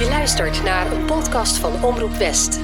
Je luistert naar een podcast van Omroep West.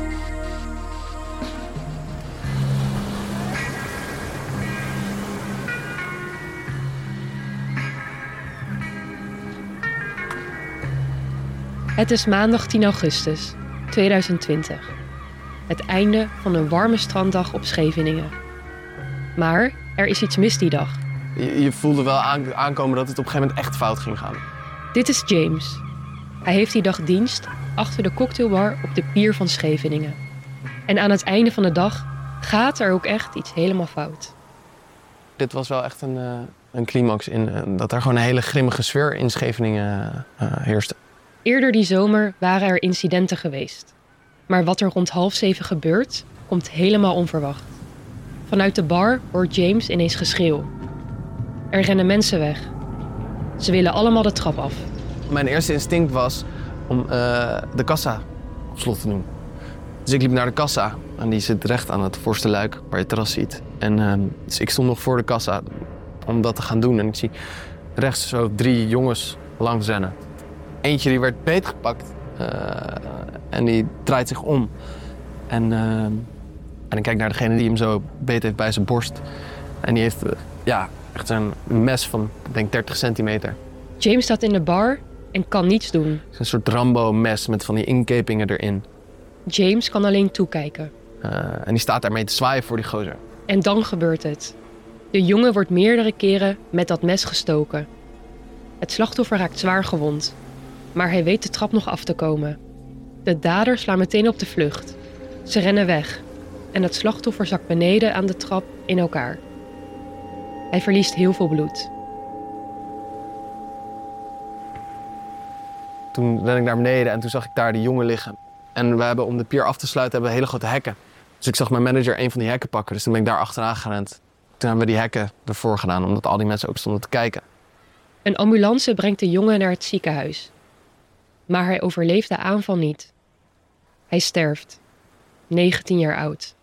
Het is maandag 10 augustus 2020. Het einde van een warme stranddag op Scheveningen. Maar er is iets mis die dag. Je voelde wel aankomen dat het op een gegeven moment echt fout ging gaan. Dit is James. Hij heeft die dag dienst achter de cocktailbar op de pier van Scheveningen. En aan het einde van de dag gaat er ook echt iets helemaal fout. Dit was wel echt een climax in dat er gewoon een hele grimmige sfeer in Scheveningen heerste. Eerder die zomer waren er incidenten geweest. Maar wat er rond 6:30 gebeurt, komt helemaal onverwacht. Vanuit de bar hoort James ineens geschreeuw. Er rennen mensen weg. Ze willen allemaal de trap af. Mijn eerste instinct was om de kassa op slot te doen. Dus ik liep naar de kassa en die zit recht aan het voorste luik waar je het terras ziet. En dus ik stond nog voor de kassa om dat te gaan doen. En ik zie rechts zo 3 jongens langs rennen. Eentje die werd beetgepakt en die draait zich om. En ik kijk naar degene die hem zo beet heeft bij zijn borst. En die heeft echt een mes van, ik denk 30 centimeter. James staat in de bar en kan niets doen. Het is een soort Rambo-mes met van die inkepingen erin. James kan alleen toekijken. En die staat daarmee te zwaaien voor die gozer. En dan gebeurt het. De jongen wordt meerdere keren met dat mes gestoken. Het slachtoffer raakt zwaar gewond. Maar hij weet de trap nog af te komen. De daders slaan meteen op de vlucht. Ze rennen weg. En het slachtoffer zakt beneden aan de trap in elkaar. Hij verliest heel veel bloed. Toen ren ik naar beneden en toen zag ik daar die jongen liggen. En we hebben, om de pier af te sluiten, hebben we hele grote hekken. Dus ik zag mijn manager een van die hekken pakken. Dus toen ben ik daar achteraan gerend. Toen hebben we die hekken ervoor gedaan, omdat al die mensen ook stonden te kijken. Een ambulance brengt de jongen naar het ziekenhuis. Maar hij overleeft de aanval niet. Hij sterft. 19 jaar oud.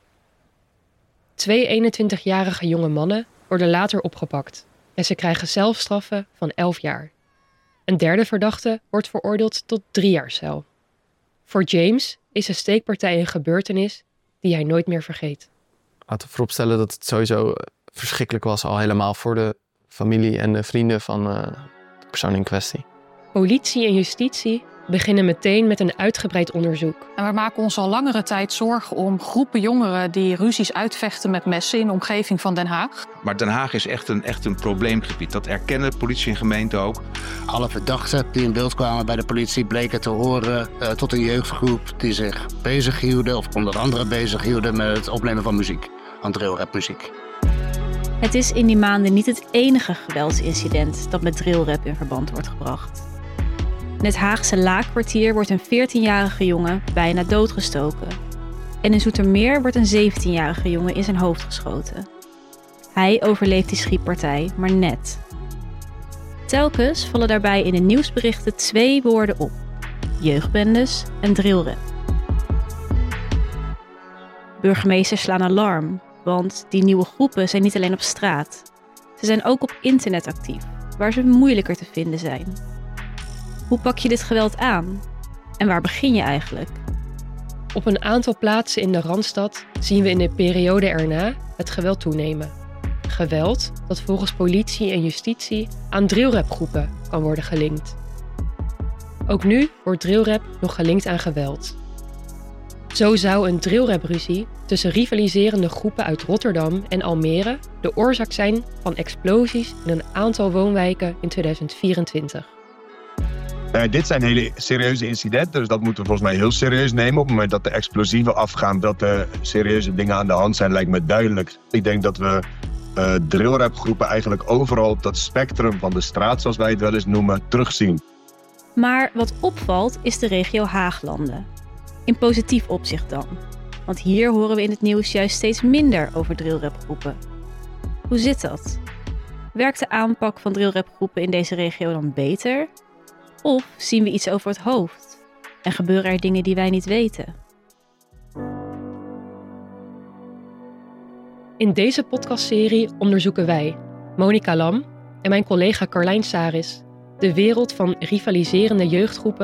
2 21-jarige jonge mannen worden later opgepakt. En ze krijgen zelfstraffen van 11 jaar. Een derde verdachte wordt veroordeeld tot 3 jaar cel. Voor James is de steekpartij een gebeurtenis die hij nooit meer vergeet. Laten we vooropstellen dat het sowieso verschrikkelijk was, al helemaal voor de familie en de vrienden van de persoon in kwestie. Politie en justitie beginnen meteen met een uitgebreid onderzoek. En we maken ons al langere tijd zorgen om groepen jongeren die ruzies uitvechten met messen in de omgeving van Den Haag. Maar Den Haag is echt een probleemgebied. Dat erkennen politie en gemeente ook. Alle verdachten die in beeld kwamen bij de politie bleken te horen tot een jeugdgroep die zich bezighielden, of onder andere bezighielden met het opnemen van muziek, drillrapmuziek. Het is in die maanden niet het enige geweldsincident dat met drillrap in verband wordt gebracht. In het Haagse Laakkwartier wordt een 14-jarige jongen bijna doodgestoken. En in Zoetermeer wordt een 17-jarige jongen in zijn hoofd geschoten. Hij overleeft die schietpartij, maar net. Telkens vallen daarbij in de nieuwsberichten 2 woorden op: jeugdbendes en drillrap. Burgemeesters slaan alarm, want die nieuwe groepen zijn niet alleen op straat. Ze zijn ook op internet actief, waar ze moeilijker te vinden zijn. Hoe pak je dit geweld aan? En waar begin je eigenlijk? Op een aantal plaatsen in de Randstad zien we in de periode erna het geweld toenemen. Geweld dat volgens politie en justitie aan drillrapgroepen kan worden gelinkt. Ook nu wordt drillrap nog gelinkt aan geweld. Zo zou een drillrapruzie tussen rivaliserende groepen uit Rotterdam en Almere de oorzaak zijn van explosies in een aantal woonwijken in 2024. Dit zijn hele serieuze incidenten, dus dat moeten we volgens mij heel serieus nemen. Op het moment dat de explosieven afgaan, dat er serieuze dingen aan de hand zijn, lijkt me duidelijk. Ik denk dat we drillrapgroepen eigenlijk overal op dat spectrum van de straat, zoals wij het wel eens noemen, terugzien. Maar wat opvalt is de regio Haaglanden. In positief opzicht dan. Want hier horen we in het nieuws juist steeds minder over drillrapgroepen. Hoe zit dat? Werkt de aanpak van drillrapgroepen in deze regio dan beter? Of zien we iets over het hoofd? En gebeuren er dingen die wij niet weten? In deze podcastserie onderzoeken wij, Monica Lam en mijn collega Carlijn Saris, de wereld van rivaliserende jeugdgroepen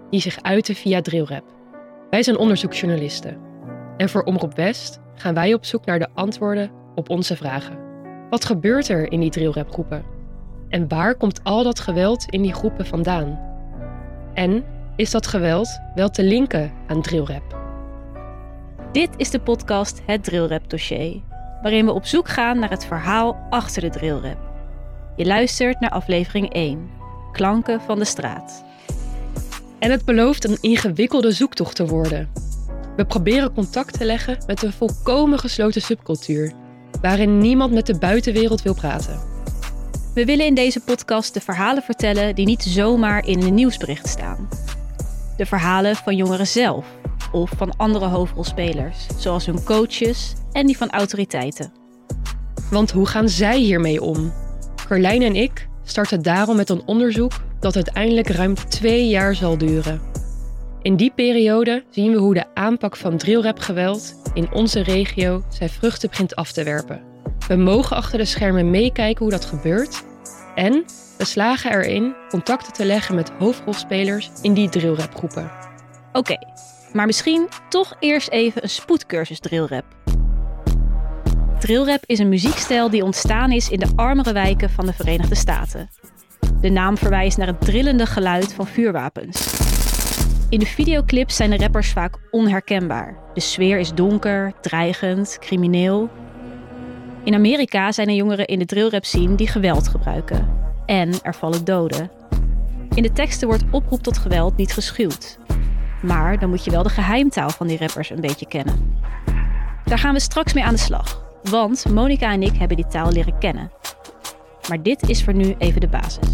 die zich uiten via drillrap. Wij zijn onderzoeksjournalisten. En voor Omroep West gaan wij op zoek naar de antwoorden op onze vragen. Wat gebeurt er in die drillrapgroepen? En waar komt al dat geweld in die groepen vandaan? En is dat geweld wel te linken aan drillrap? Dit is de podcast Het Drillrap Dossier, waarin we op zoek gaan naar het verhaal achter de drillrap. Je luistert naar aflevering 1, Klanken van de straat. En het belooft een ingewikkelde zoektocht te worden. We proberen contact te leggen met een volkomen gesloten subcultuur, waarin niemand met de buitenwereld wil praten. We willen in deze podcast de verhalen vertellen die niet zomaar in een nieuwsbericht staan. De verhalen van jongeren zelf of van andere hoofdrolspelers, zoals hun coaches en die van autoriteiten. Want hoe gaan zij hiermee om? Carlijn en ik starten daarom met een onderzoek dat uiteindelijk ruim 2 jaar zal duren. In die periode zien we hoe de aanpak van drillrapgeweld in onze regio zijn vruchten begint af te werpen. We mogen achter de schermen meekijken hoe dat gebeurt en we slagen erin contacten te leggen met hoofdrolspelers in die drillrapgroepen. Oké, maar misschien toch eerst even een spoedcursus drillrap. Drillrap is een muziekstijl die ontstaan is in de armere wijken van de Verenigde Staten. De naam verwijst naar het drillende geluid van vuurwapens. In de videoclips zijn de rappers vaak onherkenbaar. De sfeer is donker, dreigend, crimineel. In Amerika zijn er jongeren in de drillrap scene die geweld gebruiken. En er vallen doden. In de teksten wordt oproep tot geweld niet geschuwd. Maar dan moet je wel de geheimtaal van die rappers een beetje kennen. Daar gaan we straks mee aan de slag. Want Monica en ik hebben die taal leren kennen. Maar dit is voor nu even de basis.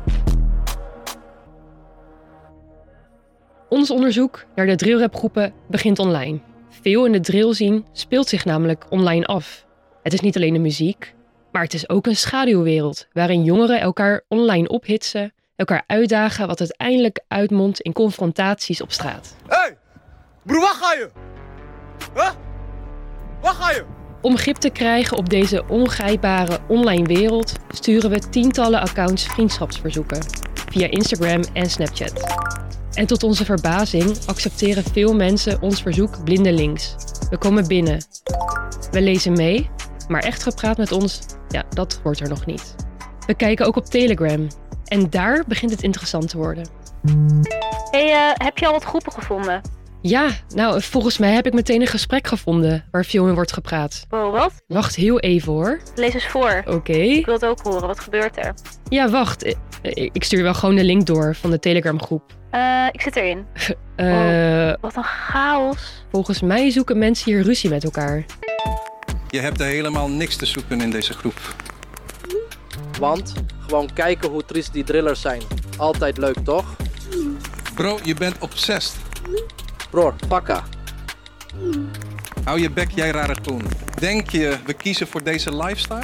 Ons onderzoek naar de drillrapgroepen begint online. Veel in de drillscene speelt zich namelijk online af. Het is niet alleen de muziek, maar het is ook een schaduwwereld waarin jongeren elkaar online ophitsen, elkaar uitdagen wat uiteindelijk uitmondt in confrontaties op straat. Hey, broer, waar ga je? Huh? Waar ga je? Om grip te krijgen op deze ongrijpbare online wereld sturen we tientallen accounts vriendschapsverzoeken via Instagram en Snapchat. En tot onze verbazing accepteren veel mensen ons verzoek blindelings. We komen binnen. We lezen mee, maar echt gepraat met ons, ja, dat wordt er nog niet. We kijken ook op Telegram. En daar begint het interessant te worden. Hey, heb je al wat groepen gevonden? Ja, nou, volgens mij heb ik meteen een gesprek gevonden waar veel in wordt gepraat. Oh, wat? Wacht heel even hoor. Lees eens voor. Oké. Ik wil het ook horen. Wat gebeurt er? Ja, wacht. Ik stuur wel gewoon de link door van de Telegram-groep. Ik zit erin. Wat een chaos. Volgens mij zoeken mensen hier ruzie met elkaar. Je hebt er helemaal niks te zoeken in deze groep. Want gewoon kijken hoe triest die drillers zijn. Altijd leuk, toch? Bro, je bent obsessed. Broer, pakka. Hou je bek, jij rare koen. Denk je, we kiezen voor deze lifestyle?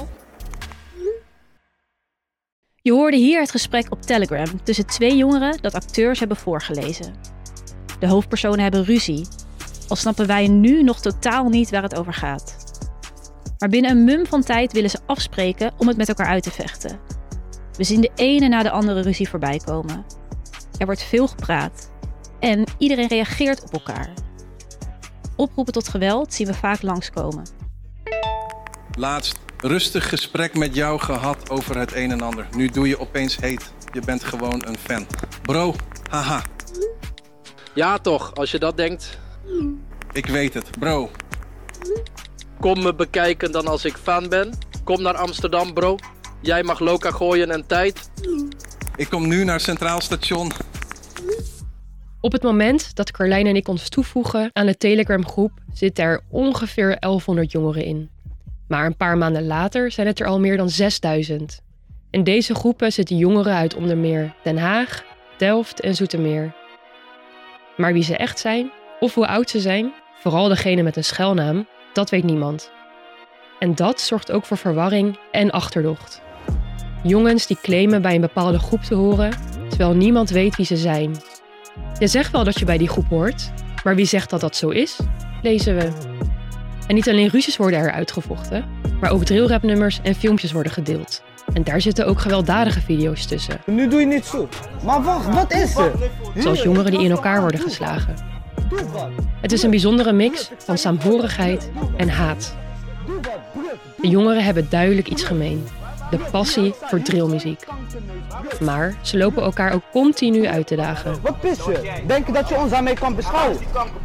Je hoorde hier het gesprek op Telegram tussen 2 jongeren dat acteurs hebben voorgelezen. De hoofdpersonen hebben ruzie, al snappen wij nu nog totaal niet waar het over gaat. Maar binnen een mum van tijd willen ze afspreken om het met elkaar uit te vechten. We zien de ene na de andere ruzie voorbij komen. Er wordt veel gepraat en iedereen reageert op elkaar. Oproepen tot geweld zien we vaak langskomen. Laatst rustig gesprek met jou gehad over het een en ander. Nu doe je opeens heet. Je bent gewoon een fan. Bro, haha. Ja toch, als je dat denkt. Ik weet het, bro. Kom me bekijken dan als ik fan ben. Kom naar Amsterdam, bro. Jij mag loka gooien en tijd. Ik kom nu naar Centraal Station. Op het moment dat Carlijn en ik ons toevoegen aan de Telegram-groep zitten er ongeveer 1100 jongeren in. Maar een paar maanden later zijn het er al meer dan 6000. In deze groepen zitten jongeren uit onder meer Den Haag, Delft en Zoetermeer. Maar wie ze echt zijn, of hoe oud ze zijn, vooral degene met een schuilnaam, dat weet niemand. En dat zorgt ook voor verwarring en achterdocht. Jongens die claimen bij een bepaalde groep te horen, terwijl niemand weet wie ze zijn. Je zegt wel dat je bij die groep hoort, maar wie zegt dat dat zo is, lezen we. En niet alleen ruzies worden er uitgevochten, maar ook drillrapnummers en filmpjes worden gedeeld. En daar zitten ook gewelddadige video's tussen. Nu doe je niet zo. Maar wacht, wat is er? Zoals jongeren die in elkaar worden geslagen. Het is een bijzondere mix van saamhorigheid en haat. De jongeren hebben duidelijk iets gemeen. De passie voor drillmuziek. Maar ze lopen elkaar ook continu uit te dagen. Wat pis je? Denk je dat je ons daarmee kan beschouwen?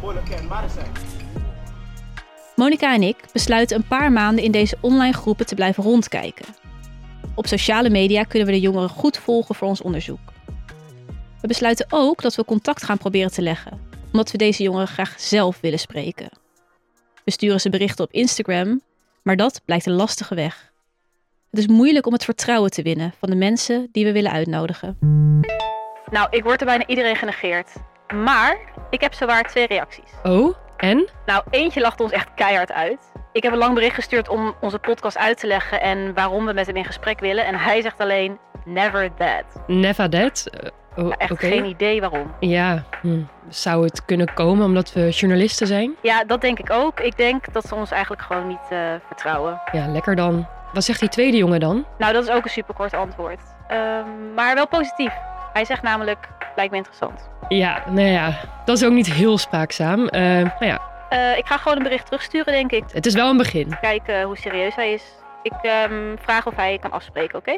Monica en ik besluiten een paar maanden in deze online groepen te blijven rondkijken. Op sociale media kunnen we de jongeren goed volgen voor ons onderzoek. We besluiten ook dat we contact gaan proberen te leggen, omdat we deze jongeren graag zelf willen spreken. We sturen ze berichten op Instagram, maar dat blijkt een lastige weg. Het is moeilijk om het vertrouwen te winnen van de mensen die we willen uitnodigen. Nou, ik word er bijna iedereen genegeerd. Maar ik heb zowaar 2 reacties. Oh, en? Nou, eentje lacht ons echt keihard uit. Ik heb een lang bericht gestuurd om onze podcast uit te leggen en waarom we met hem in gesprek willen. En hij zegt alleen, never that. Never that? Echt geen idee waarom. Ja, zou het kunnen komen omdat we journalisten zijn? Ja, dat denk ik ook. Ik denk dat ze ons eigenlijk gewoon niet vertrouwen. Ja, lekker dan. Wat zegt die tweede jongen dan? Nou, dat is ook een superkort antwoord. Maar wel positief. Hij zegt namelijk, lijkt me interessant. Ja, nou ja, dat is ook niet heel spraakzaam. Ik ga gewoon een bericht terugsturen, denk ik. Het is wel een begin. Kijken hoe serieus hij is. Ik vraag of hij kan afspreken, oké?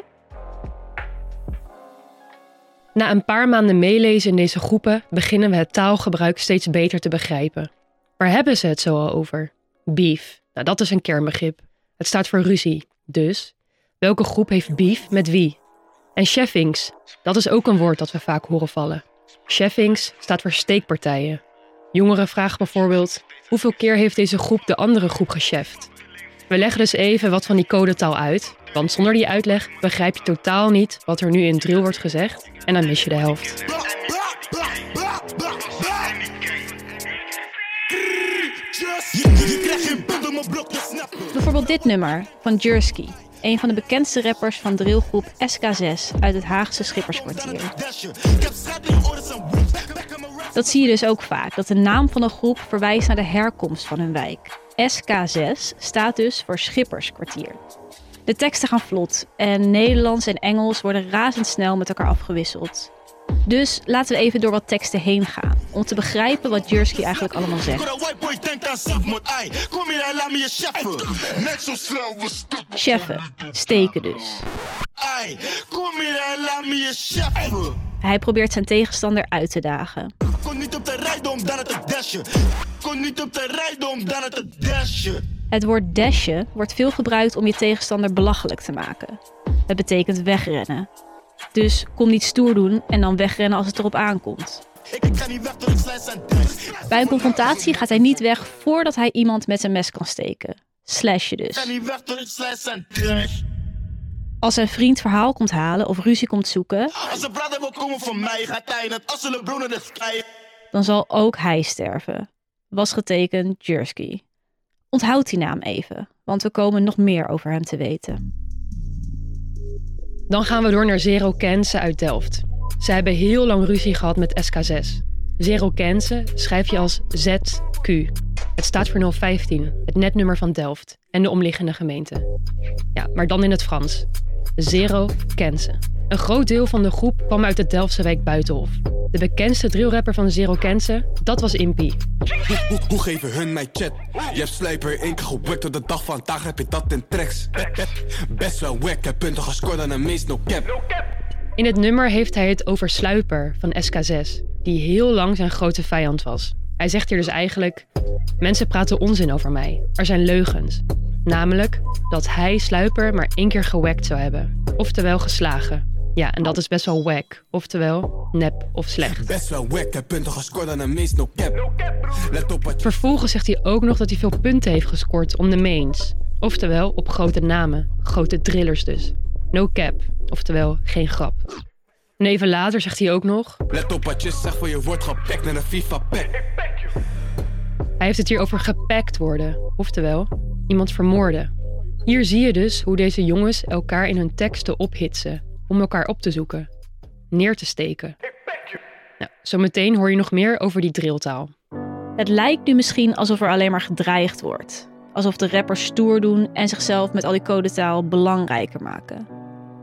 Na een paar maanden meelezen in deze groepen beginnen we het taalgebruik steeds beter te begrijpen. Waar hebben ze het zo al over? Beef. Nou, dat is een kernbegrip. Het staat voor ruzie. Dus, welke groep heeft beef met wie? En cheffings, dat is ook een woord dat we vaak horen vallen. Cheffings staat voor steekpartijen. Jongeren vragen bijvoorbeeld, hoeveel keer heeft deze groep de andere groep gecheft? We leggen dus even wat van die codetaal uit, want zonder die uitleg begrijp je totaal niet wat er nu in drill wordt gezegd en dan mis je de helft. Bijvoorbeeld dit nummer van Jersky, een van de bekendste rappers van drillgroep SK6 uit het Haagse Schipperskwartier. Dat zie je dus ook vaak, dat de naam van de groep verwijst naar de herkomst van hun wijk. SK6 staat dus voor Schipperskwartier. De teksten gaan vlot en Nederlands en Engels worden razendsnel met elkaar afgewisseld. Dus laten we even door wat teksten heen gaan, om te begrijpen wat Jersky eigenlijk allemaal zegt. Cheffen, steken dus. Hij probeert zijn tegenstander uit te dagen. Het woord dashen wordt veel gebruikt om je tegenstander belachelijk te maken. Het betekent wegrennen. Dus kom niet stoer doen en dan wegrennen als het erop aankomt. Bij een confrontatie gaat hij niet weg voordat hij iemand met zijn mes kan steken. Slashen dus. Als zijn vriend verhaal komt halen of ruzie komt zoeken, dan zal ook hij sterven. Was getekend Jersky. Onthoud die naam even, want we komen nog meer over hem te weten. Dan gaan we door naar Zerokense uit Delft. Ze hebben heel lang ruzie gehad met SK6. Zerokense schrijf je als ZQ. Het staat voor 015, het netnummer van Delft en de omliggende gemeenten. Ja, maar dan in het Frans. Zerokense. Een groot deel van de groep kwam uit de Delftse wijk Buitenhof. De bekendste drillrapper van Zerokense, dat was Impie. Hoe geven hun mij chat? Je hebt Slijper 1 keer gewekt tot de dag van vandaag heb je dat in tracks. Best wel wack, heb punten gescoord aan de meest no cap. In het nummer heeft hij het over Sluiper van SK6, die heel lang zijn grote vijand was. Hij zegt hier dus eigenlijk, mensen praten onzin over mij. Er zijn leugens. Namelijk dat hij Sluiper maar 1 keer gewekt zou hebben. Oftewel geslagen. Ja, en dat is best wel wack. Oftewel nep of slecht. Best wel wack, heb punten gescoord aan de meest no cap. Let op wat... Vervolgens zegt hij ook nog dat hij veel punten heeft gescoord om de mains. Oftewel op grote namen. Grote drillers dus. No cap. Oftewel geen grap. En even later zegt hij ook nog... Let op wat je zegt, voor je wordt gepakt naar een FIFA-pack. Hij heeft het hier over gepakt worden. Oftewel, iemand vermoorden. Hier zie je dus hoe deze jongens elkaar in hun teksten ophitsen. Om elkaar op te zoeken. Neer te steken. Nou, zometeen hoor je nog meer over die drilltaal. Het lijkt nu misschien alsof er alleen maar gedreigd wordt. Alsof de rappers stoer doen en zichzelf met al die codetaal belangrijker maken.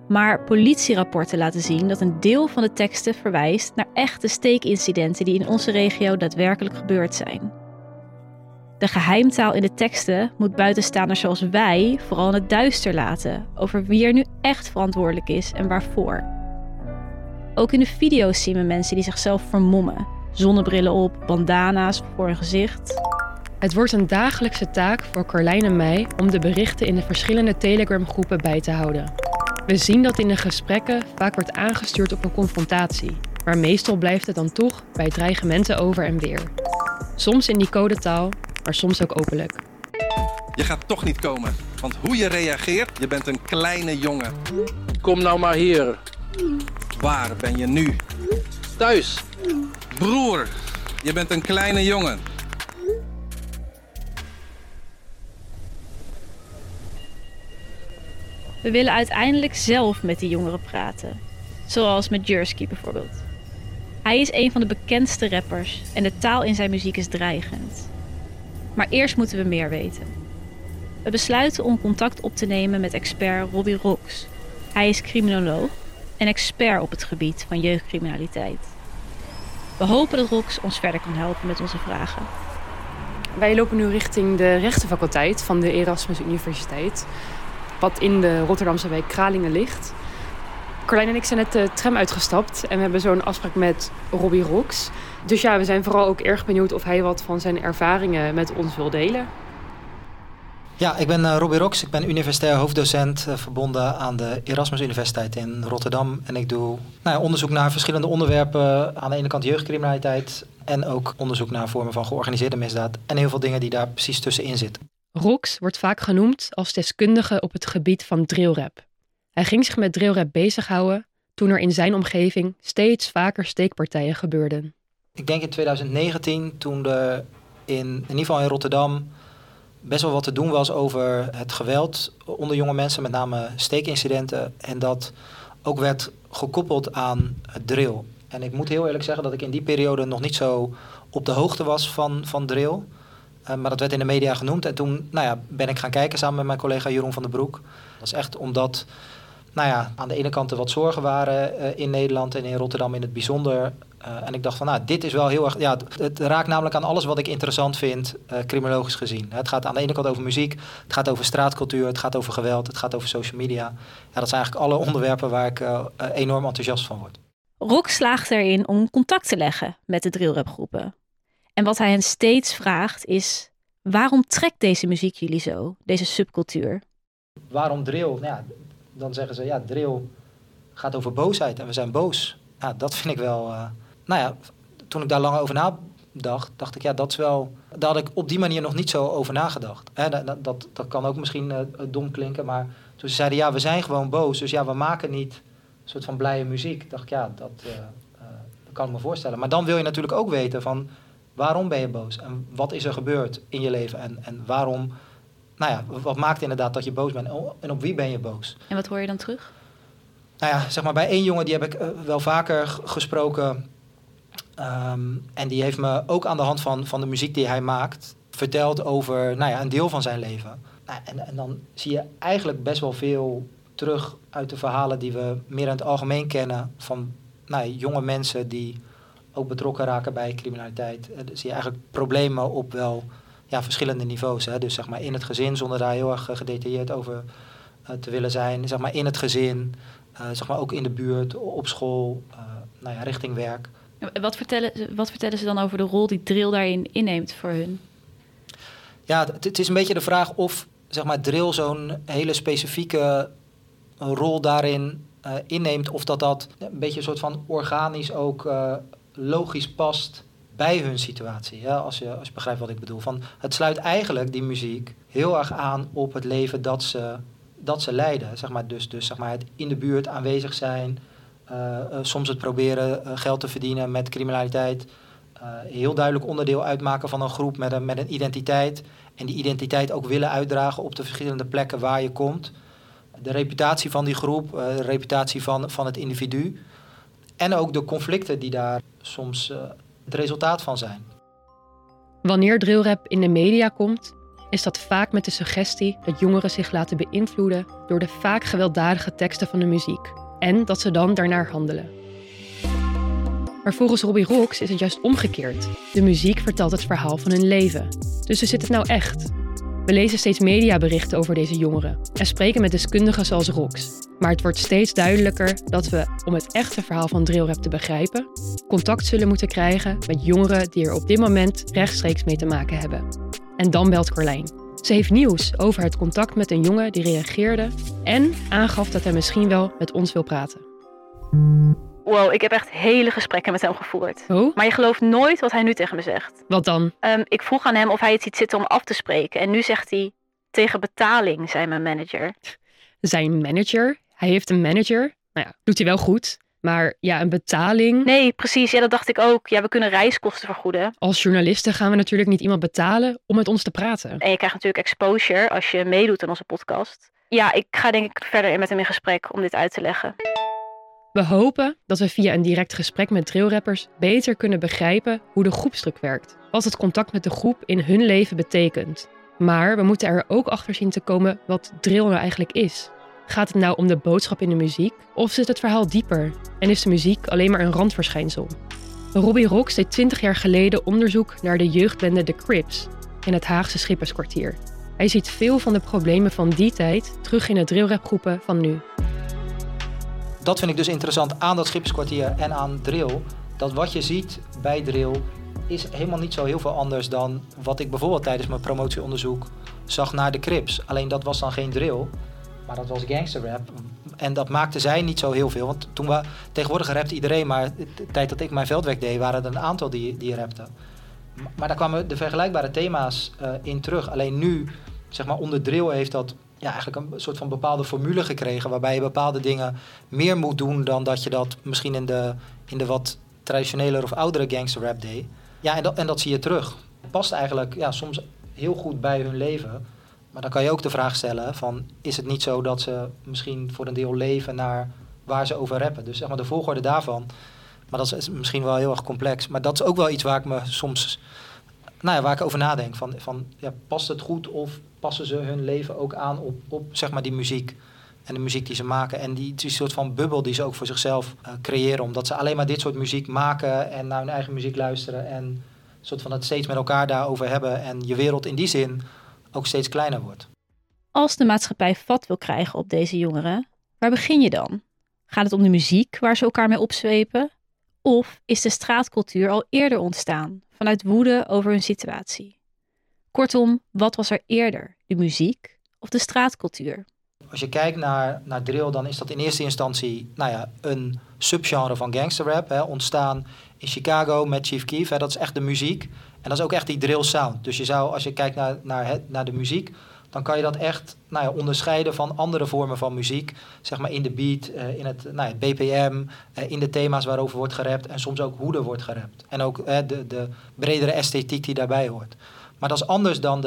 Maar politierapporten laten zien dat een deel van de teksten verwijst naar echte steekincidenten die in onze regio daadwerkelijk gebeurd zijn. De geheimtaal in de teksten moet buitenstaanders zoals wij vooral in het duister laten over wie er nu echt verantwoordelijk is en waarvoor. Ook in de video's zien we mensen die zichzelf vermommen. Zonnebrillen op, bandana's voor hun gezicht. Het wordt een dagelijkse taak voor Carlijn en mij om de berichten in de verschillende Telegram-groepen bij te houden. We zien dat in de gesprekken vaak wordt aangestuurd op een confrontatie, maar meestal blijft het dan toch bij dreigementen over en weer. Soms in die codetaal, maar soms ook openlijk. Je gaat toch niet komen, want hoe je reageert, je bent een kleine jongen. Kom nou maar hier. Waar ben je nu? Thuis. Broer, je bent een kleine jongen. We willen uiteindelijk zelf met die jongeren praten. Zoals met Jersky bijvoorbeeld. Hij is een van de bekendste rappers en de taal in zijn muziek is dreigend. Maar eerst moeten we meer weten. We besluiten om contact op te nemen met expert Robbie Rox. Hij is criminoloog en expert op het gebied van jeugdcriminaliteit. We hopen dat Rox ons verder kan helpen met onze vragen. Wij lopen nu richting de rechtenfaculteit van de Erasmus Universiteit, wat in de Rotterdamse wijk Kralingen ligt. Carlijn en ik zijn net de tram uitgestapt en we hebben zo'n afspraak met Robbie Rox. Dus ja, we zijn vooral ook erg benieuwd of hij wat van zijn ervaringen met ons wil delen. Ja, ik ben Robbie Rox. Ik ben universitair hoofddocent verbonden aan de Erasmus Universiteit in Rotterdam. En ik doe onderzoek naar verschillende onderwerpen. Aan de ene kant jeugdcriminaliteit en ook onderzoek naar vormen van georganiseerde misdaad. En heel veel dingen die daar precies tussenin zitten. Rox wordt vaak genoemd als deskundige op het gebied van drillrap. Hij ging zich met drillrap bezighouden toen er in zijn omgeving steeds vaker steekpartijen gebeurden. Ik denk in 2019, toen er in ieder geval in Rotterdam best wel wat te doen was over het geweld onder jonge mensen, met name steekincidenten. En dat ook werd gekoppeld aan drill. En ik moet heel eerlijk zeggen dat ik in die periode nog niet zo op de hoogte was van drill. Maar dat werd in de media genoemd. En toen ben ik gaan kijken samen met mijn collega Jeroen van den Broek. Dat is echt omdat aan de ene kant er wat zorgen waren in Nederland en in Rotterdam in het bijzonder. En ik dacht van, dit is wel heel erg. Ja, het raakt namelijk aan alles wat ik interessant vind, criminologisch gezien. Het gaat aan de ene kant over muziek, het gaat over straatcultuur, het gaat over geweld, het gaat over social media. Ja, dat zijn eigenlijk alle onderwerpen waar ik enorm enthousiast van word. Rox slaagt erin om contact te leggen met de drillrapgroepen. En wat hij hen steeds vraagt is, waarom trekt deze muziek jullie zo, deze subcultuur? Waarom drill? Dan zeggen ze, drill gaat over boosheid en we zijn boos. Ja, dat vind ik wel. Toen ik daar lang over nadacht, dacht ik, dat is wel. Daar had ik op die manier nog niet zo over nagedacht. Dat kan ook misschien dom klinken, maar toen ze zeiden, we zijn gewoon boos, dus we maken niet een soort van blije muziek. Dacht ik, dat kan ik me voorstellen. Maar dan wil je natuurlijk ook weten van, waarom ben je boos en wat is er gebeurd in je leven en waarom. Wat maakt inderdaad dat je boos bent en op wie ben je boos? En wat hoor je dan terug? Zeg maar bij één jongen, die heb ik wel vaker gesproken. En die heeft me ook aan de hand van de muziek die hij maakt verteld over een deel van zijn leven. En dan zie je eigenlijk best wel veel terug uit de verhalen die we meer in het algemeen kennen van jonge mensen die ook betrokken raken bij criminaliteit. Dan zie je eigenlijk problemen op wel verschillende niveaus. Hè. Dus zeg maar in het gezin, zonder daar heel erg gedetailleerd over te willen zijn. Zeg maar in het gezin, zeg maar ook in de buurt, op school, richting werk. Wat vertellen ze dan over de rol die drill daarin inneemt voor hun? Ja, het is een beetje de vraag of zeg maar drill zo'n hele specifieke rol daarin inneemt. Of dat een beetje een soort van organisch ook logisch past bij hun situatie. Ja, als je begrijpt wat ik bedoel. Het sluit eigenlijk, die muziek, heel erg aan op het leven dat ze leiden. Zeg maar, dus zeg maar het in de buurt aanwezig zijn. Soms het proberen geld te verdienen met criminaliteit. Heel duidelijk onderdeel uitmaken van een groep met een identiteit. En die identiteit ook willen uitdragen op de verschillende plekken waar je komt. De reputatie van die groep, de reputatie van het individu. En ook de conflicten die daar soms het resultaat van zijn. Wanneer drillrap in de media komt, is dat vaak met de suggestie dat jongeren zich laten beïnvloeden door de vaak gewelddadige teksten van de muziek en dat ze dan daarnaar handelen. Maar volgens Robbie Rox is het juist omgekeerd. De muziek vertelt het verhaal van hun leven. Dus hoe zit het nou echt? We lezen steeds mediaberichten over deze jongeren en spreken met deskundigen zoals Rox. Maar het wordt steeds duidelijker dat we, om het echte verhaal van drillrap te begrijpen, contact zullen moeten krijgen met jongeren die er op dit moment rechtstreeks mee te maken hebben. En dan belt Carlijn. Ze heeft nieuws over het contact met een jongen die reageerde en aangaf dat hij misschien wel met ons wil praten. Wow, ik heb echt hele gesprekken met hem gevoerd. Oh? Maar je gelooft nooit wat hij nu tegen me zegt. Wat dan? Ik vroeg aan hem of hij het ziet zitten om af te spreken. En nu zegt hij, tegen betaling, zei mijn manager. Zijn manager? Hij heeft een manager? Nou ja, doet hij wel goed. Maar ja, een betaling... Nee, precies. Ja, dat dacht ik ook. Ja, we kunnen reiskosten vergoeden. Als journalisten gaan we natuurlijk niet iemand betalen om met ons te praten. En je krijgt natuurlijk exposure als je meedoet aan onze podcast. Ja, ik ga denk ik verder met hem in gesprek om dit uit te leggen. We hopen dat we via een direct gesprek met drillrappers beter kunnen begrijpen hoe de groepsdruk werkt. Wat het contact met de groep in hun leven betekent. Maar we moeten er ook achter zien te komen wat drill nou eigenlijk is. Gaat het nou om de boodschap in de muziek? Of zit het verhaal dieper? En is de muziek alleen maar een randverschijnsel? Robbie Rox deed 20 jaar geleden onderzoek naar de jeugdbende The Crips in het Haagse Schipperskwartier. Hij ziet veel van de problemen van die tijd terug in de drillrapgroepen van nu. Dat vind ik dus interessant aan dat Schipperskwartier en aan drill. Dat wat je ziet bij drill is helemaal niet zo heel veel anders dan wat ik bijvoorbeeld tijdens mijn promotieonderzoek zag naar de Crips. Alleen dat was dan geen drill, maar dat was gangsterrap. En dat maakte zij niet zo heel veel. Want tegenwoordig rapte iedereen, maar de tijd dat ik mijn veldwerk deed, waren er een aantal die rapten. Maar daar kwamen de vergelijkbare thema's in terug. Alleen nu, zeg maar onder drill heeft dat eigenlijk een soort van bepaalde formule gekregen, waarbij je bepaalde dingen meer moet doen dan dat je dat misschien in de wat traditionele of oudere gangsterrap deed. Ja, en dat zie je terug. Het past eigenlijk soms heel goed bij hun leven. Maar dan kan je ook de vraag stellen van, is het niet zo dat ze misschien voor een deel leven naar waar ze over rappen? Dus zeg maar de volgorde daarvan. Maar dat is misschien wel heel erg complex. Maar dat is ook wel iets waar ik me soms, waar ik over nadenk. Past het goed of passen ze hun leven ook aan op zeg maar die muziek? En de muziek die ze maken. En die soort van bubbel die ze ook voor zichzelf creëren. Omdat ze alleen maar dit soort muziek maken en naar hun eigen muziek luisteren. En een soort van het steeds met elkaar daarover hebben. En je wereld in die zin ook steeds kleiner wordt. Als de maatschappij vat wil krijgen op deze jongeren, waar begin je dan? Gaat het om de muziek waar ze elkaar mee opzwepen? Of is de straatcultuur al eerder ontstaan, vanuit woede over hun situatie? Kortom, wat was er eerder? De muziek of de straatcultuur? Als je kijkt naar drill, dan is dat in eerste instantie een subgenre van gangsterrap. Ontstaan in Chicago met Chief Keef. Dat is echt de muziek. En dat is ook echt die drill sound. Dus je zou, als je kijkt naar de muziek, dan kan je dat echt onderscheiden van andere vormen van muziek. Zeg maar in de beat, in het BPM, in de thema's waarover wordt gerapt. En soms ook hoe er wordt gerapt. En ook de bredere esthetiek die daarbij hoort. Maar dat is anders dan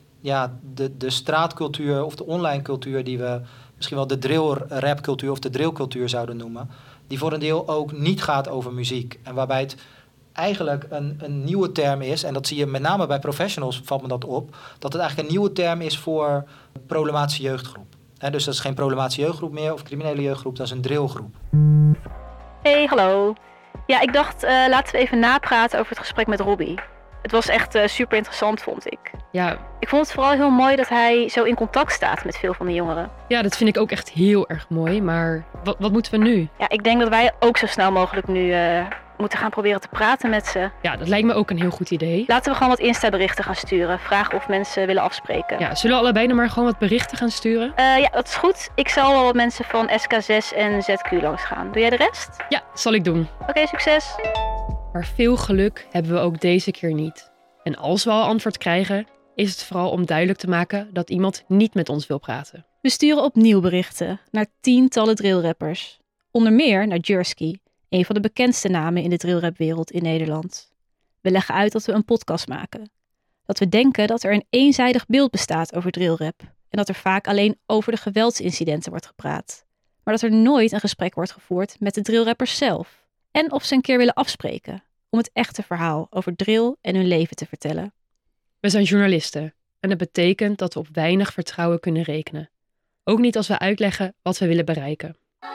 de straatcultuur of de online cultuur die we misschien wel de drill-rapcultuur of de drillcultuur zouden noemen. Die voor een deel ook niet gaat over muziek. En waarbij het eigenlijk een nieuwe term is, en dat zie je met name bij professionals, valt me dat op, dat het eigenlijk een nieuwe term is voor problematische jeugdgroep. Dus dat is geen problematische jeugdgroep meer of criminele jeugdgroep, dat is een drillgroep. Hey, hallo. Ja, ik dacht, laten we even napraten over het gesprek met Robbie. Het was echt super interessant, vond ik. Ja. Ik vond het vooral heel mooi dat hij zo in contact staat met veel van de jongeren. Ja, dat vind ik ook echt heel erg mooi. Maar wat moeten we nu? Ja, ik denk dat wij ook zo snel mogelijk nu moeten gaan proberen te praten met ze. Ja, dat lijkt me ook een heel goed idee. Laten we gewoon wat Insta-berichten gaan sturen. Vragen of mensen willen afspreken. Ja, zullen we allebei nog maar gewoon wat berichten gaan sturen? Ja, dat is goed. Ik zal wel wat mensen van SK6 en ZQ langs gaan. Doe jij de rest? Ja, zal ik doen. Oké, succes. Maar veel geluk hebben we ook deze keer niet. En als we al antwoord krijgen, is het vooral om duidelijk te maken dat iemand niet met ons wil praten. We sturen opnieuw berichten naar tientallen drillrappers. Onder meer naar Jersky, een van de bekendste namen in de drillrapwereld in Nederland. We leggen uit dat we een podcast maken. Dat we denken dat er een eenzijdig beeld bestaat over drillrap. En dat er vaak alleen over de geweldsincidenten wordt gepraat. Maar dat er nooit een gesprek wordt gevoerd met de drillrappers zelf. En of ze een keer willen afspreken om het echte verhaal over drill en hun leven te vertellen. We zijn journalisten en het betekent dat we op weinig vertrouwen kunnen rekenen. Ook niet als we uitleggen wat we willen bereiken.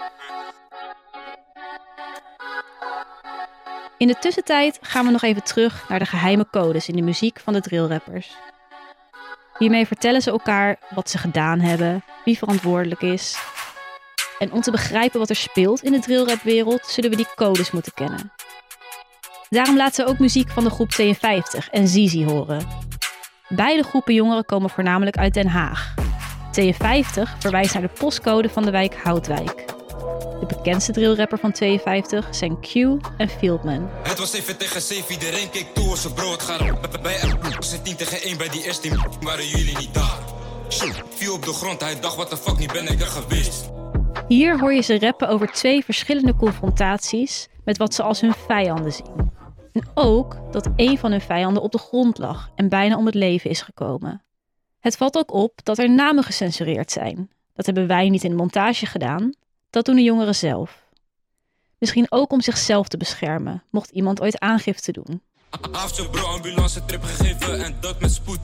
In de tussentijd gaan we nog even terug naar de geheime codes in de muziek van de drillrappers. Hiermee vertellen ze elkaar wat ze gedaan hebben, wie verantwoordelijk is. En om te begrijpen wat er speelt in de drillrapwereld, zullen we die codes moeten kennen. Daarom laten ze ook muziek van de groep 52 en Zizi horen. Beide groepen jongeren komen voornamelijk uit Den Haag. 52 verwijst naar de postcode van de wijk Houtwijk. De bekendste drillrapper van 52 zijn Q en Fieldman. Het was 7 tegen 7, iedereen keek toe als ze brood gaan. Bij er 10 tegen 1 bij die eerste team waren jullie niet daar. Viel op de grond, hij dacht wat de fuck, niet ben ik er geweest. Hier hoor je ze rappen over 2 verschillende confrontaties met wat ze als hun vijanden zien. En ook dat een van hun vijanden op de grond lag en bijna om het leven is gekomen. Het valt ook op dat er namen gecensureerd zijn. Dat hebben wij niet in de montage gedaan, dat doen de jongeren zelf. Misschien ook om zichzelf te beschermen, mocht iemand ooit aangifte doen. Heeft bro ambulance trip gegeven en dat met spoed.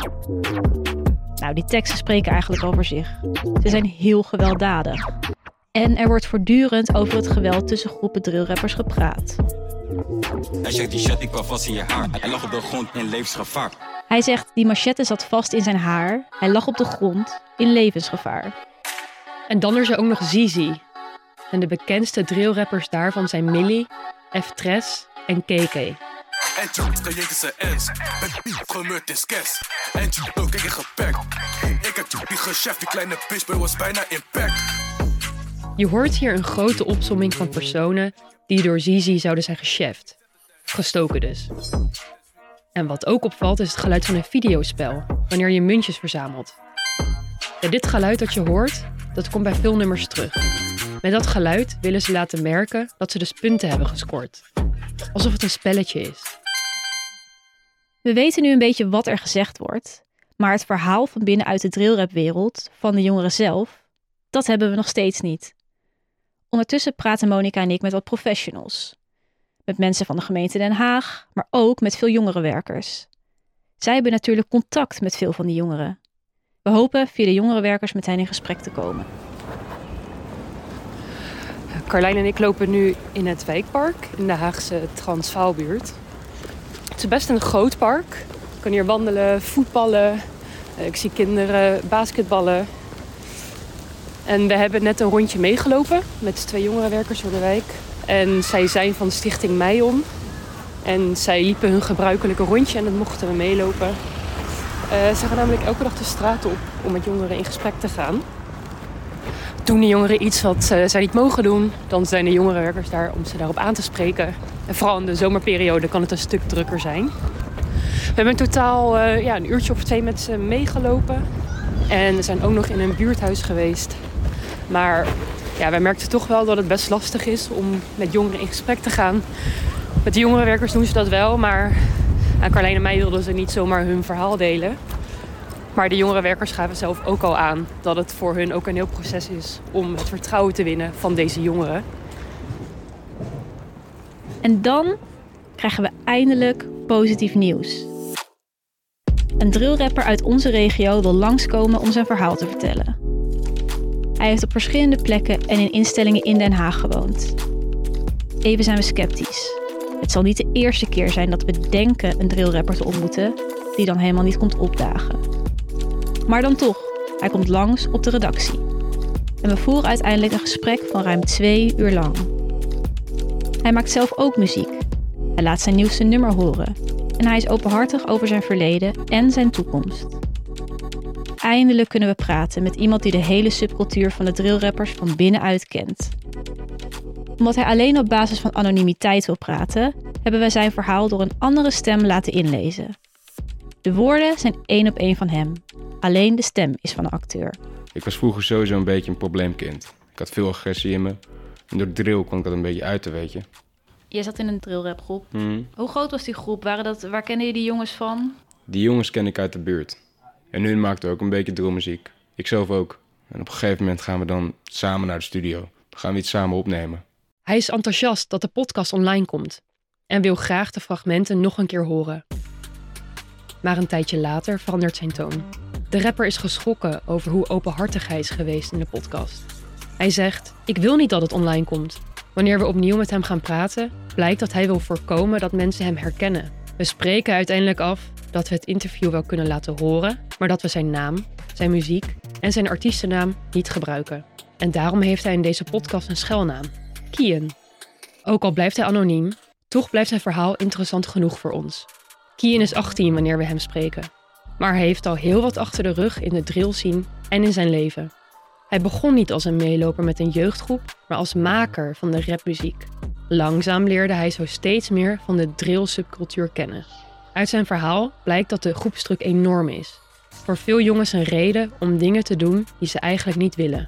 Nou, die teksten spreken eigenlijk over zich. Ze zijn heel gewelddadig. En er wordt voortdurend over het geweld tussen groepen drillrappers gepraat. Hij zegt die shit, ik kwam vast in je haar. Hij lag op de grond in levensgevaar. Hij zegt die machette zat vast in zijn haar. Hij lag op de grond in levensgevaar. En dan is er ook nog Zizi. En de bekendste drillrappers daarvan zijn Millie, F-Tres en KK. En je jeet is een ens. Het bief gemeurd in skes. En ook ik gepakt. Ik heb die gechef, die kleine bitch was bijna impact. Je hoort hier een grote opsomming van personen die door Zizi zouden zijn gecheft. Gestoken dus. En wat ook opvalt is het geluid van een videospel, wanneer je muntjes verzamelt. Ja, dit geluid dat je hoort, dat komt bij veel nummers terug. Met dat geluid willen ze laten merken dat ze dus punten hebben gescoord. Alsof het een spelletje is. We weten nu een beetje wat er gezegd wordt, maar het verhaal van binnenuit de drillrapwereld, van de jongeren zelf, dat hebben we nog steeds niet. Ondertussen praten Monica en ik met wat professionals. Met mensen van de gemeente Den Haag, maar ook met veel jongerenwerkers. Zij hebben natuurlijk contact met veel van die jongeren. We hopen via de jongerenwerkers met hen in gesprek te komen. Carlijn en ik lopen nu in het wijkpark in de Haagse Transvaalbuurt. Het is best een groot park. Je kan hier wandelen, voetballen. Ik zie kinderen basketballen. En we hebben net een rondje meegelopen met 2 jongerenwerkers door de wijk. En zij zijn van de stichting Meion. En zij liepen hun gebruikelijke rondje en dat mochten we meelopen. Ze gaan namelijk elke dag de straat op om met jongeren in gesprek te gaan. Doen de jongeren iets wat zij niet mogen doen, dan zijn de jongerenwerkers daar om ze daarop aan te spreken. En vooral in de zomerperiode kan het een stuk drukker zijn. We hebben in totaal een uurtje of 2 met ze meegelopen. En we zijn ook nog in een buurthuis geweest. Maar ja, wij merkten toch wel dat het best lastig is om met jongeren in gesprek te gaan. Met de jongerenwerkers doen ze dat wel, maar aan Carlijn en mij wilden ze niet zomaar hun verhaal delen. Maar de jongerenwerkers gaven zelf ook al aan dat het voor hun ook een heel proces is om het vertrouwen te winnen van deze jongeren. En dan krijgen we eindelijk positief nieuws. Een drillrapper uit onze regio wil langskomen om zijn verhaal te vertellen. Hij heeft op verschillende plekken en in instellingen in Den Haag gewoond. Even zijn we sceptisch. Het zal niet de eerste keer zijn dat we denken een drillrapper te ontmoeten, die dan helemaal niet komt opdagen. Maar dan toch, hij komt langs op de redactie. En we voeren uiteindelijk een gesprek van ruim 2 uur lang. Hij maakt zelf ook muziek. Hij laat zijn nieuwste nummer horen. En hij is openhartig over zijn verleden en zijn toekomst. Eindelijk kunnen we praten met iemand die de hele subcultuur van de drillrappers van binnenuit kent. Omdat hij alleen op basis van anonimiteit wil praten, hebben wij zijn verhaal door een andere stem laten inlezen. De woorden zijn 1 op 1 van hem. Alleen de stem is van de acteur. Ik was vroeger sowieso een beetje een probleemkind. Ik had veel agressie in me. En door de drill kon ik dat een beetje uiten, weet je. Je zat in een drillrapgroep. Hoe groot was die groep? Waar kende je die jongens van? Die jongens ken ik uit de buurt. En hun maakten ook een beetje drillmuziek. Ik zelf ook. En op een gegeven moment gaan we dan samen naar de studio. Dan gaan we iets samen opnemen. Hij is enthousiast dat de podcast online komt. En wil graag de fragmenten nog een keer horen. Maar een tijdje later verandert zijn toon. De rapper is geschrokken over hoe openhartig hij is geweest in de podcast. Hij zegt, ik wil niet dat het online komt. Wanneer we opnieuw met hem gaan praten, blijkt dat hij wil voorkomen dat mensen hem herkennen. We spreken uiteindelijk af dat we het interview wel kunnen laten horen, maar dat we zijn naam, zijn muziek en zijn artiestennaam niet gebruiken. En daarom heeft hij in deze podcast een schuilnaam, Kian. Ook al blijft hij anoniem, toch blijft zijn verhaal interessant genoeg voor ons. Kian is 18 wanneer we hem spreken. Maar hij heeft al heel wat achter de rug in de drill scene en in zijn leven. Hij begon niet als een meeloper met een jeugdgroep, maar als maker van de rapmuziek. Langzaam leerde hij zo steeds meer van de drill-subcultuur kennen. Uit zijn verhaal blijkt dat de groepsdruk enorm is. Voor veel jongens een reden om dingen te doen die ze eigenlijk niet willen.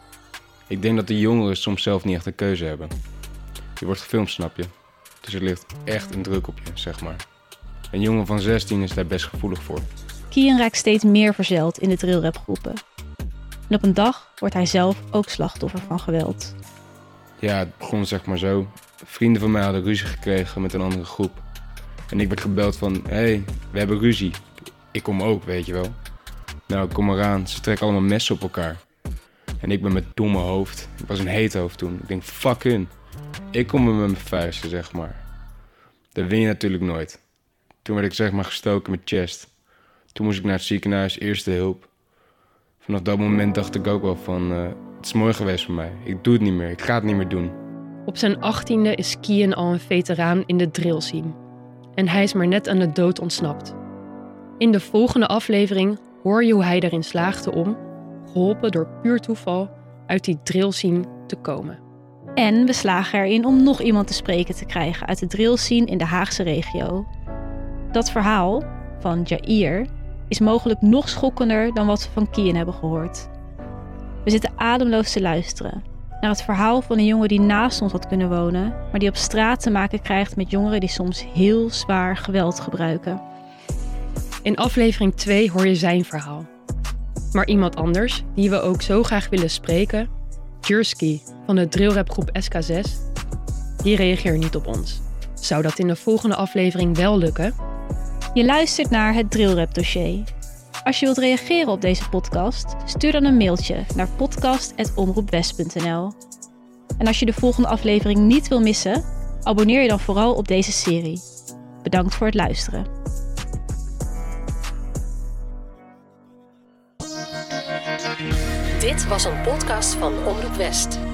Ik denk dat de jongeren soms zelf niet echt een keuze hebben. Je wordt gefilmd, snap je? Dus er ligt echt een druk op je, zeg maar. Een jongen van 16 is daar best gevoelig voor. Kian raakt steeds meer verzeild in de drillrapgroepen. En op een dag wordt hij zelf ook slachtoffer van geweld. Ja, het begon zeg maar zo. Vrienden van mij hadden ruzie gekregen met een andere groep. En ik werd gebeld van, hey, we hebben ruzie. Ik kom ook, weet je wel. Nou, ik kom eraan. Ze trekken allemaal messen op elkaar. En ik ben met domme hoofd. Ik was een heet hoofd toen. Ik denk, fuck hun. Ik kom met mijn vuisten, zeg maar. Dat win je natuurlijk nooit. Toen werd ik zeg maar gestoken met chest. Toen moest ik naar het ziekenhuis, eerste hulp. Vanaf dat moment dacht ik ook wel van, het is mooi geweest voor mij. Ik doe het niet meer, ik ga het niet meer doen. Op zijn 18e is Kian al een veteraan in de drill scene. En hij is maar net aan de dood ontsnapt. In de volgende aflevering hoor je hoe hij erin slaagde om, geholpen door puur toeval, uit die drill scene te komen. En we slagen erin om nog iemand te spreken te krijgen uit de drill scene in de Haagse regio. Dat verhaal van Jair is mogelijk nog schokkender dan wat we van Kian hebben gehoord. We zitten ademloos te luisteren naar het verhaal van een jongen die naast ons had kunnen wonen, maar die op straat te maken krijgt met jongeren die soms heel zwaar geweld gebruiken. In aflevering 2 hoor je zijn verhaal. Maar iemand anders, die we ook zo graag willen spreken, Jersky van de drillrapgroep SK6, die reageert niet op ons. Zou dat in de volgende aflevering wel lukken? Je luistert naar het Drillrap dossier. Als je wilt reageren op deze podcast, stuur dan een mailtje naar podcast@omroepwest.nl. En als je de volgende aflevering niet wil missen, abonneer je dan vooral op deze serie. Bedankt voor het luisteren. Dit was een podcast van Omroep West.